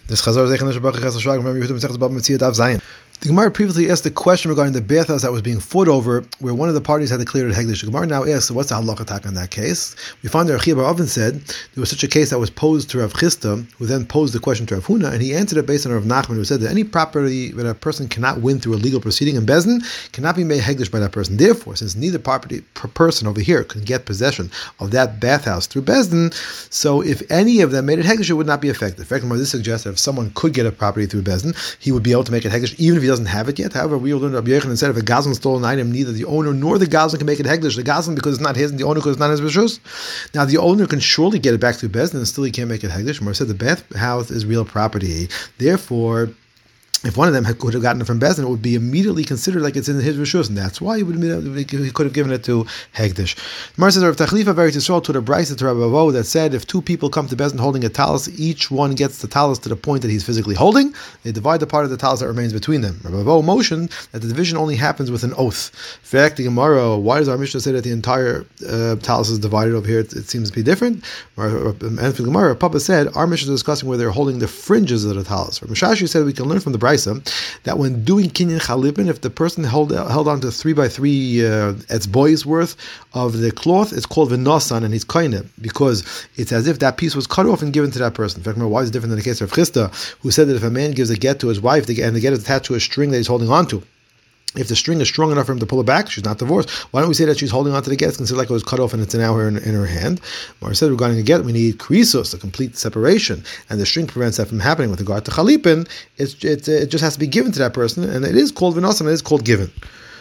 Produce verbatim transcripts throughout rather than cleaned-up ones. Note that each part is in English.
This Chazar Zeichen Shabbat Chesed Shlag. Remember, Yehuda Mitzvah Bab Mitzvah Dav Zayin. The Gemara previously asked a question regarding the bathhouse that was being fought over, where one of the parties had declared Hegdish. The Gemara now asks, what's the halakha attack on that case? We find that Rav Chia bar Oven said there was such a case that was posed to Rav Chisda, who then posed the question to Rav Huna, and he answered it based on Rav Nachman, who said that any property that a person cannot win through a legal proceeding in Bezdin cannot be made Hegdish by that person. Therefore, since neither property per person over here can get possession of that bathhouse through Bezdin, so if any of them made it Hegdish, it would not be effective. In fact, this suggests that if someone could get a property through Bezdin, he would be able to make it Hegdish even if he doesn't have it yet. However, we learned Rabbi Yochanan said if a Gazlan stole an item, neither the owner nor the Gazlan can make it Hegdish. The Gazlan because it's not his, and the owner because it's not his Rishus. Now, the owner can surely get it back through Bezdin, and still he can't make it Hegdish. Mar said the bathhouse is real property. Therefore, if one of them had, could have gotten it from Bezdin, it would be immediately considered like it's in his Rishus, and that's why he would he could have given it to Hegdish. Mar says Rav Tachlifa very Yisrael to the Brisa to Rabbi Avo that said if two people come to Bezdin holding a talis, each one gets the talis to the point that he's physically holding. They divide the part of the talis that remains between them. Rabbi Avo motioned that the division only happens with an oath. In fact, the Gemara, why does our Mishnah say that the entire uh, talis is divided over here? It, it seems to be different. And for the Gemara, Papa said our Mishnah is discussing where they're holding the fringes of the talis. Mishashi said we can learn from the Brisa that when doing kinyan chalipin, if the person held held on to three by three uh, etzbois worth of the cloth, it's called v'nosan, and he's kaineh, because it's as if that piece was cut off and given to that person. In fact, why is it different than the case of Chisda, who said that if a man gives a get to his wife, and the get is attached to a string that he's holding on to, if the string is strong enough for him to pull it back, she's not divorced. Why don't we say that she's holding on to the get? It's considered like it was cut off and it's now her in, in her hand. Mar said regarding the get, we need krisos, a complete separation, and the string prevents that from happening. With regard to chalipin, it's, it, it just has to be given to that person, and it is called v'nosam, it is called given.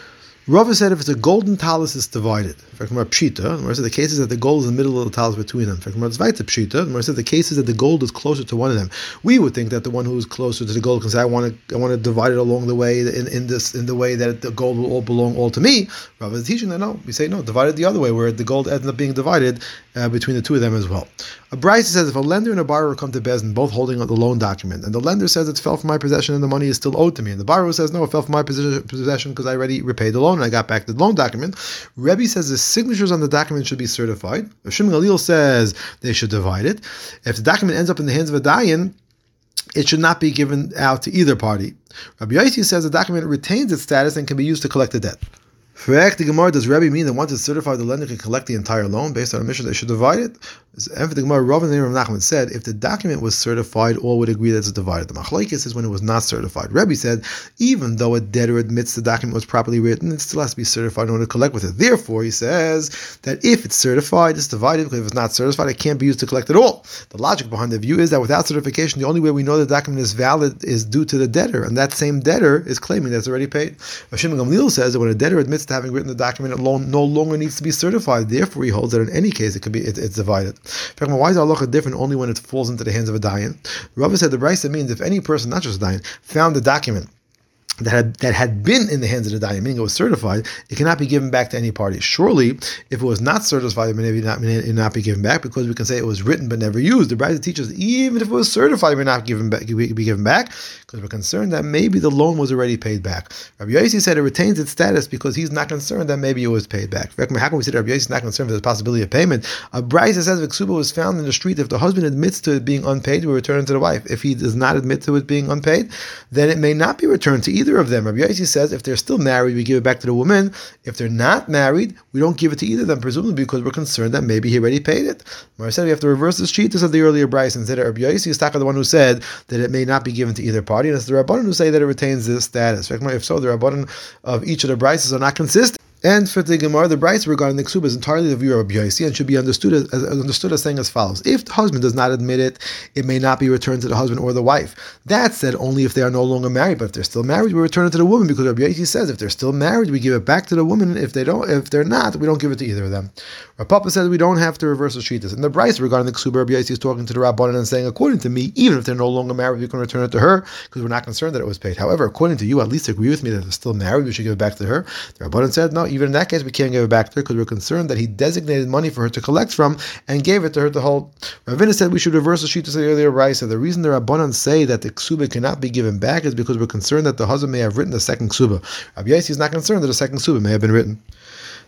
Rava said if it's a golden talis, it's divided. In fact, more pshita. Mar said the case is that the gold is in the middle of the talis between them. In fact, more tzvaita pshita. Mar said the case is that the gold is closer to one of them. We would think that the one who is closer to the gold can say, I want to, I want to divide it along the way in, in this in the way that the gold will all belong all to me. Rava is teaching that no. We say no, divide it the other way, where the gold ends up being divided uh, between the two of them as well. A Brisa says if a lender and a borrower come to Bezdin, both holding the loan document, and the lender says it fell from my possession and the money is still owed to me, and the borrower says no, it fell from my possession because I already repaid the loan and I got back the loan document. Rebbe says the signatures on the document should be certified. Shimon Galil says they should divide it. If the document ends up in the hands of a dayan, it should not be given out to either party. Rabbi Yossi says the document retains its status and can be used to collect the debt. Correct. The Gemara, does Rebbe mean that once it's certified, the lender can collect the entire loan based on a mission? They should divide it. And for the Gemara, Rav and Rav Nachman said if the document was certified, all would agree that it's divided. The Machlokes is when it was not certified. Rebbe said even though a debtor admits the document was properly written, it still has to be certified in order to collect with it. Therefore, he says that if it's certified, it's divided, because if it's not certified, it can't be used to collect at all. The logic behind the view is that without certification, the only way we know the document is valid is due to the debtor, and that same debtor is claiming that it's already paid. Shimon Gamliel says that when a debtor admits to having written the document, it no longer needs to be certified. Therefore, he holds that in any case it could be it, it's divided. In fact, why is our halacha different only when it falls into the hands of a dayan? Rava said the Brisa means if any person, not just a dayan, found the document that had that had been in the hands of the dayan, meaning it was certified, it cannot be given back to any party. Surely, if it was not certified, it may not, it may not be given back, because we can say it was written but never used. The Brisa teaches even if it was certified, it may not given back, be given back, because we're concerned that maybe the loan was already paid back. Rabbi Yossi said it retains its status because he's not concerned that maybe it was paid back. How can we say that Rabbi Yossi is not concerned for the possibility of payment? A Brisa says if ksuba was found in the street, if the husband admits to it being unpaid, we return it to the wife. If he does not admit to it being unpaid, then it may not be returned to either of them. Rabbi Yossi says if they're still married, we give it back to the woman. If they're not married, we don't give it to either of them, presumably because we're concerned that maybe he already paid it. Mar said we have to reverse the sheet of the earlier Brisa and say that Rabbi Yossi is the one who said that it may not be given to either party, and it's the Rabbanan who say that it retains this status. If so, the Rabbanan of each of the Brises are not consistent. And for the Gemara, the Brisa regarding the ksuba is entirely the view of Rabbi Yossi and should be understood as, as understood as saying as follows: if the husband does not admit it, it may not be returned to the husband or the wife. That said, only if they are no longer married. But if they're still married, we return it to the woman, because Rabbi Yossi says if they're still married, we give it back to the woman. If they don't, if they're not, we don't give it to either of them. Rav Papa says we don't have to reverse the shittas. And the Brisa regarding the ksuba, Rabbi Yossi is talking to the Rabbanan and saying, according to me, even if they're no longer married, we can return it to her because we're not concerned that it was paid. However, according to you, at least agree with me that they're still married, we should give it back to her. The Rabbanan said no, even in that case, we can't give it back to her because we're concerned that he designated money for her to collect from and gave it to her to hold. Ravina said we should reverse the sheet to say earlier Brisa. The reason the Rabbanan say that the ksuba cannot be given back is because we're concerned that the husband may have written the second ksuba. Rabbi Yossi is not concerned that the second ksuba may have been written.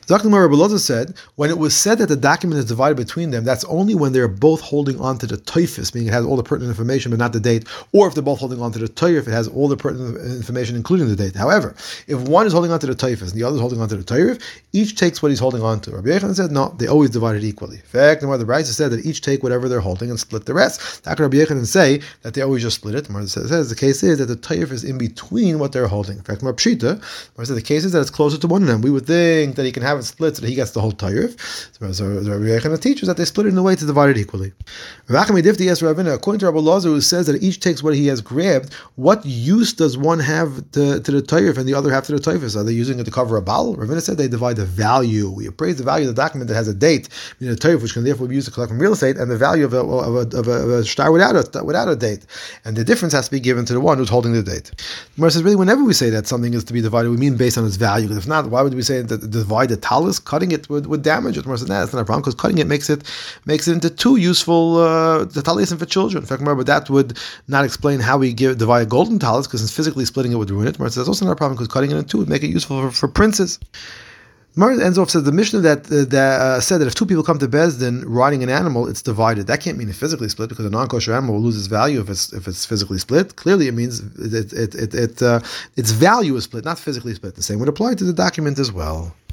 Zakhnumar Rabbi Loza said, when it was said that the document is divided between them, that's only when they're both holding on to the toifus, meaning it has all the pertinent information but not the date, or if they're both holding on to the toif, it has all the pertinent information including the date. However, if one is holding on to the toifus and the other is holding on to the toif, each takes what he's holding on to. Rabbi Yochanan said, no, they always divide it equally. In fact, the Brisa said that each take whatever they're holding and split the rest. How can Rabbi Yochanan say that they always just split it? The Gemara says the case is that the toif is in between what they're holding. In fact, more pshita, the case is that it's closer to one of them. We would think that he can have it split so that he gets the whole tayyuf. So, so Rabbi Yochanan teaches that they split it in a way to divide it equally. According to Rabbi Loza, who says that each takes what he has grabbed, what use does one have to, to the tayyuf and the other half to the tayyuf? Are they using it to cover a bal? Ravina said they divide the value. We appraise the value of the document that has a date, meaning the tayyuf, which can therefore be used to collect from real estate, and the value of a, of a, of a, of a shtar without a, without a date. And the difference has to be given to the one who's holding the date. Gemara says, really, whenever we say that something is to be divided, we mean based on its value. Because if not, why would we say that divide the talus? Cutting it would, would damage it. Gemara says, nah, that's not a problem, because cutting it makes it makes it into two useful uh, the talis for children. In fact, remember, that would not explain how we give divide a golden talus, because since physically splitting it would ruin it. Gemara says, that's also not a problem, because cutting it in two would make it useful for, for princes. Mar ends off says the Mishnah that uh, that uh, said that if two people come to Bezdin riding an animal, it's divided. That can't mean it's physically split, because a non-kosher animal will lose its value if it's if it's physically split. Clearly, it means it it it, it uh, its value is split, not physically split. The same would apply to the document as well.